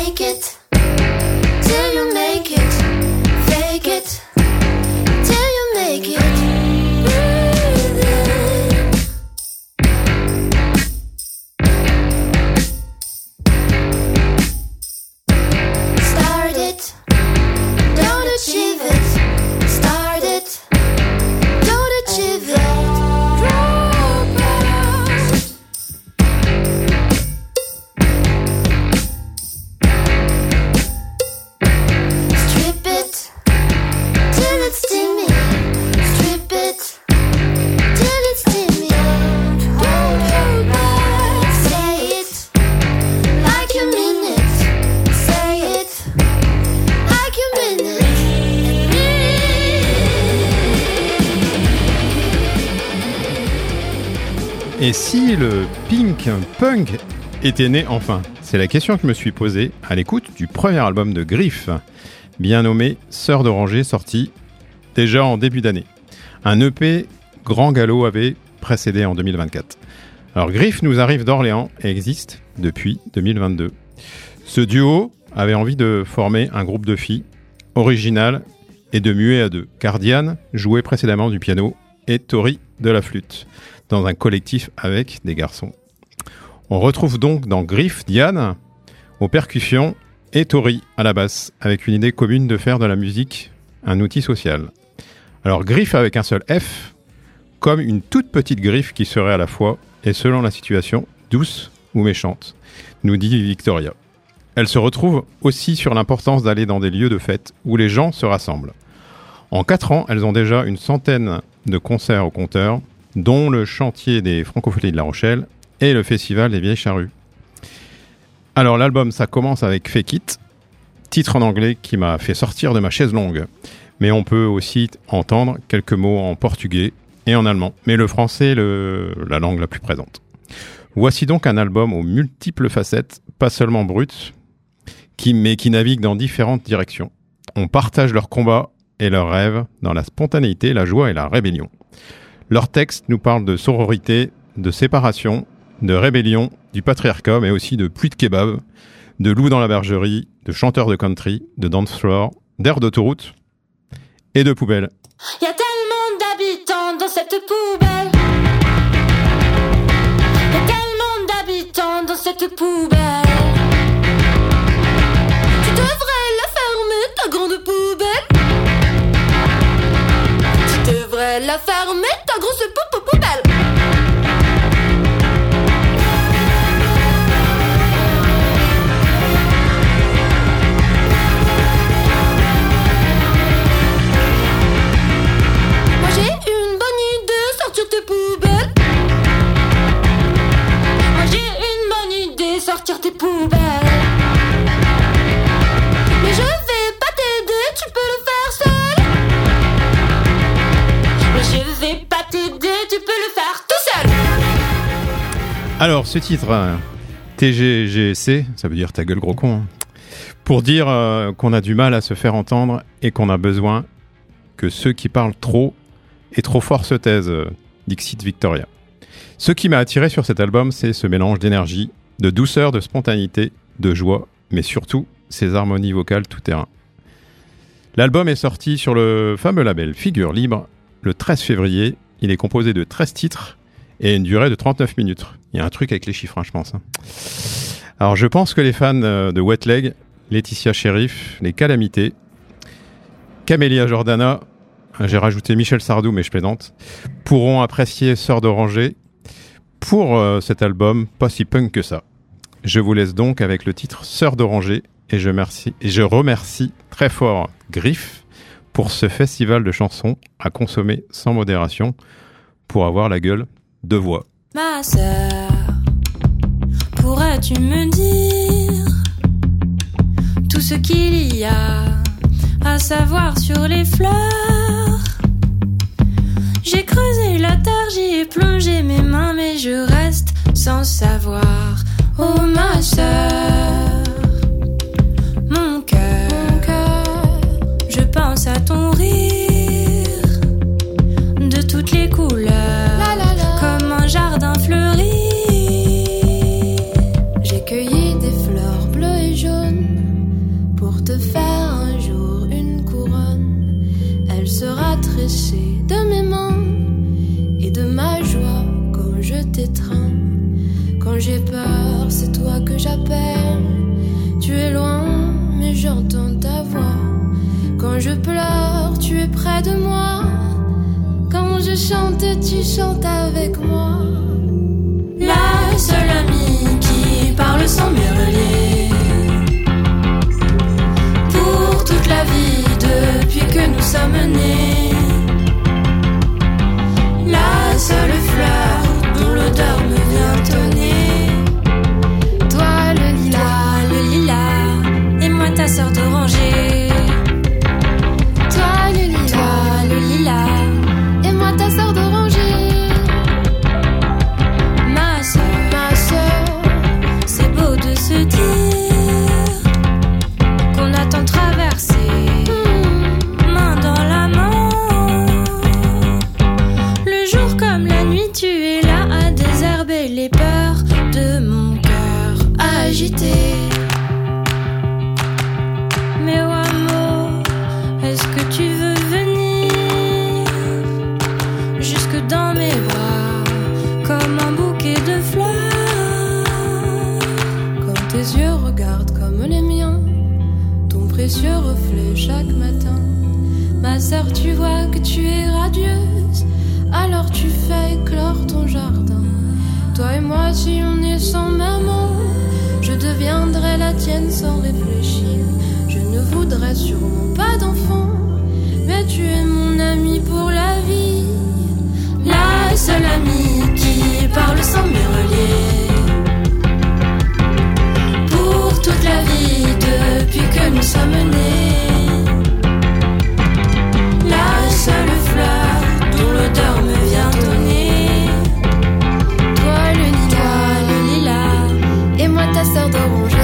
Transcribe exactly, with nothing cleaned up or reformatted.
Fake it till you make it. Fake it till you make it. Breathe in. Start it, don't achieve it. Start it, don't achieve it. Drop out. Strip it till it's steamy. Strip it till it's steamy. Don't hold back. Say it like you mean it. Say it like you mean it. Et si le Pink Punk était né enfin ? C'est la question que je me suis posée à l'écoute du premier album de Griff, bien nommé Sœurs d'Oranger, sorti déjà en début d'année. Un E P Grand Galop avait précédé en deux mille vingt-quatre. Alors Griff nous arrive d'Orléans et existe depuis deux mille vingt-deux. Ce duo avait envie de former un groupe de filles original et de muer à deux, car Diane jouait précédemment du piano et Tori de la flûte, dans un collectif avec des garçons. On retrouve donc dans Griff Diane aux percussions et Tori à la basse, avec une idée commune de faire de la musique un outil social. Alors Griff avec un seul F, comme une toute petite griffe qui serait à la fois, et selon la situation, douce ou méchante, nous dit Victoria. Elle se retrouve aussi sur l'importance d'aller dans des lieux de fête où les gens se rassemblent. En quatre ans, elles ont déjà une centaine de concerts au compteur, dont le chantier des Francopholies de La Rochelle et le festival des Vieilles Charrues. Alors l'album, ça commence avec Fake It, titre en anglais qui m'a fait sortir de ma chaise longue. Mais on peut aussi entendre quelques mots en portugais et en allemand. Mais le français est le, la langue la plus présente. Voici donc un album aux multiples facettes, pas seulement brut, qui, mais qui navigue dans différentes directions. On partage leurs combats et leurs rêves dans la spontanéité, la joie et la rébellion. Leurs textes nous parlent de sororité, de séparation, de rébellion, du patriarcat, mais aussi de pluie de kebab, de loups dans la bergerie, de chanteurs de country, de dance floor, d'air d'autoroute et de poubelles. Y a tellement d'habitants dans cette poubelle. Y a tellement d'habitants dans cette poubelle. Tu devrais la fermer, ta grande poubelle. Tu devrais la fermer, ta grosse pou- pou- poubelle. Moi j'ai une bonne idée, sortir tes poubelles. Moi j'ai une bonne idée, sortir tes poubelles. Mais je vais pas t'aider, tu peux le faire seul. Mais je vais pas t'aider, tu peux le faire tout seul. Alors ce titre, euh, T G G C, ça veut dire ta gueule gros con, hein, pour dire euh, qu'on a du mal à se faire entendre et qu'on a besoin que ceux qui parlent trop et trop fort se taisent, euh, dixit Victoria. Ce qui m'a attiré sur cet album, c'est ce mélange d'énergie, de douceur, de spontanéité, de joie, mais surtout ses harmonies vocales tout terrain. L'album est sorti sur le fameux label Figure Libre le treize février. Il est composé de treize titres et une durée de trente-neuf minutes. Il y a un truc avec les chiffres, hein, je pense. Hein. Alors je pense que les fans de Wet Leg, Laetitia Sheriff, Les Calamités, Camélia Jordana, j'ai rajouté Michel Sardou, mais je plaisante, pourront apprécier Sœurs d'Oranger pour euh, cet album pas si punk que ça. Je vous laisse donc avec le titre Sœurs d'Oranger et je, merci, et je remercie très fort Griff pour ce festival de chansons à consommer sans modération pour avoir la gueule de voix. Ma sœur, pourrais-tu me dire tout ce qu'il y a à savoir sur les fleurs? J'ai creusé la terre, j'y ai plongé mes mains, mais je reste sans savoir. Oh ma sœur, mon cœur, mon cœur, je pense à ton rire de toutes les couleurs, la, la, la. Comme un jardin fleuri. J'ai cueilli des fleurs bleues et jaunes glacée de mes mains et de ma joie quand je t'étreins. Quand j'ai peur, c'est toi que j'appelle. Tu es loin, mais j'entends ta voix. Quand je pleure, tu es près de moi. Quand je chante, tu chantes avec moi. La seule amie qui parle sans murmurer. Pour toute la vie depuis que nous sommes nés. La seule fleur dont l'odeur me vient au nez. Toi le lilas, le lilas, et moi ta sœur d'oranger. Toi le lilas, toi le lilas, et moi ta sœur d'oranger. Ma sœur, ma sœur, c'est beau de se dire qu'on a tant traversé, mmh, main dans la main. Le jour comme la nuit, tu es là à désherber les peurs de mon cœur agité. Mais oh amour, est-ce que tu veux venir jusque dans mes bras comme un bouquet de fleurs? Quand tes yeux regardent comme les miens, ton précieux reflet chaque matin. Ma sœur, tu vois que tu es radieuse, alors tu fais éclore ton jardin. Toi et moi, si on est sans maman, je deviendrai la tienne sans réfléchir. Je ne voudrais sûrement pas d'enfant, mais tu es mon ami pour la vie. La seule amie qui parle sans murmurer. Pour toute la vie depuis que nous sommes nés. La seule fleur dont l'odeur me vient au nez. Toi le lilas, le lilas, et moi ta sœur d'oranger.